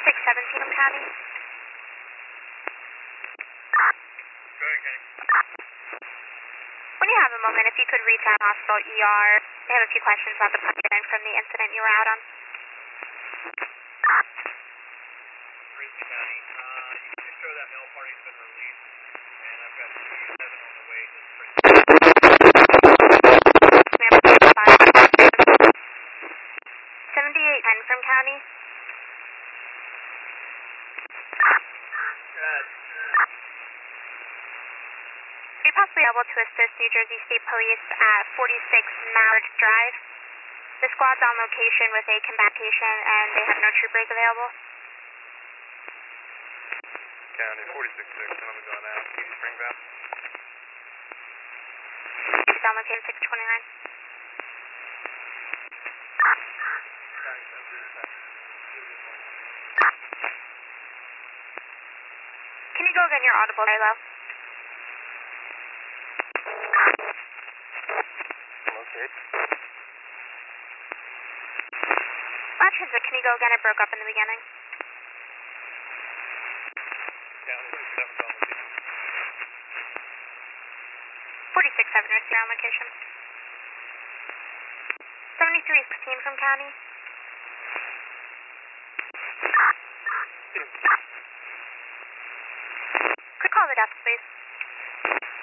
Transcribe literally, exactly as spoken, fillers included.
six seventeen from County. Go ahead, Kenny. When you have a moment, if you could reach out hospital E R, they have a few questions about the punching from the incident you were out on. Grizzly County. Uh, you can just show that mail party's been released, and I've got two seven on the way to Spring. seventy-eight ten from County. Good. Are you possibly able to assist New Jersey State Police at forty-six Mallard Drive? The squad's on location with a combat patient and they have no troopers available. County forty-six six, and I'm going out. East Springvale. It's on location six twenty-nine. Can you go again? You're audible very low. Okay. Last transit, can you go again? It broke up in the beginning. County forty-seven on location. forty-six seven, you're on location. seventy-three sixteen from County. Could call the desk, please.